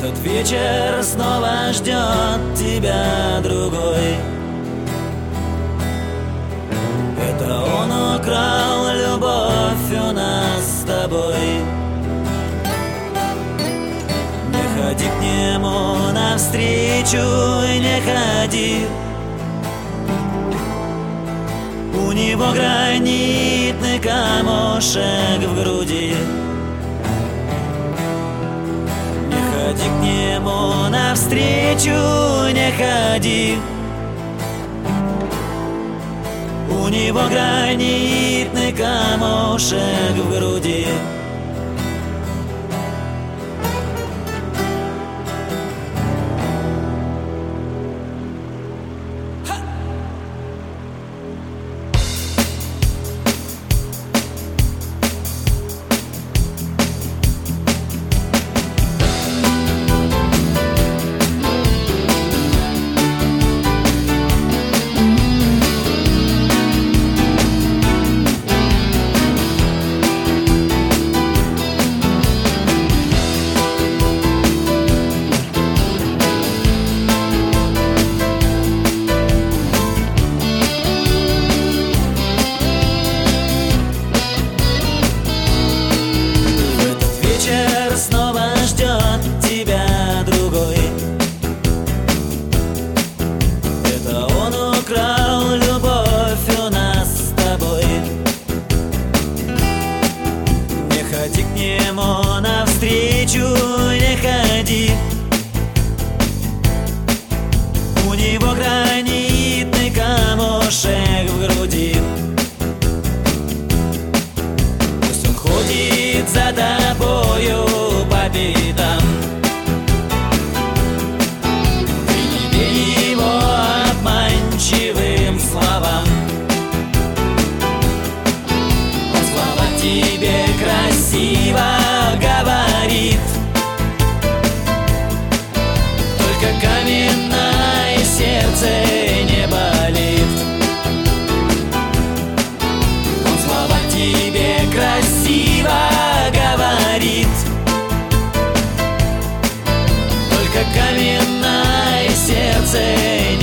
Этот вечер снова ждет тебя другой. Это он украл любовь у нас с тобой. Не ходи к нему навстречу и не ходи. У него гранитный камушек в груди. Не ходи к нему навстречу, не ходи. У него гранитный камушек в груди. Снова ждет тебя другой. Это он украл любовь у нас с тобой. Не ходи к нему навстречу, не ходи. У него гранитный камушек в груди. Пусть он ходит за тобою по пятам. Ты не верь его обманчивым словам. Он слова тебе красиво говорит, только каменное сердце не болит. Он слова тебе красиво говорит, каменное сердце